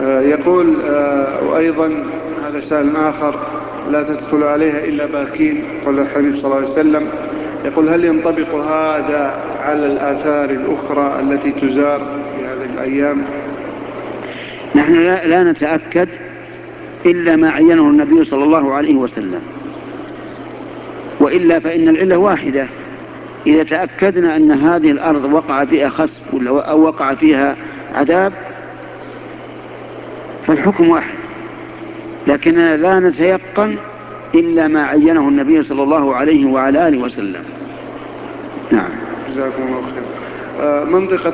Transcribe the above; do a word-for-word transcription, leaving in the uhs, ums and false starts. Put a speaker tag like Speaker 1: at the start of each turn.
Speaker 1: يقول وأيضا هذا سائل آخر: لا تدخل عليها إلا باكين، قال الحبيب صلى الله عليه وسلم. يقول: هل ينطبق هذا على الآثار الأخرى التي تزار في هذه الأيام؟
Speaker 2: نحن لا نتأكد إلا ما عينه النبي صلى الله عليه وسلم، وإلا فإن العلة واحدة. إذا تأكدنا أن هذه الأرض وقع فيها خسف أو وقع فيها عذاب فالحكم واحد، لكننا لا نتيقن إلا ما عينه النبي صلى الله عليه وعلى آله وسلم. نعم.
Speaker 1: جزاكم الله خير. منطقة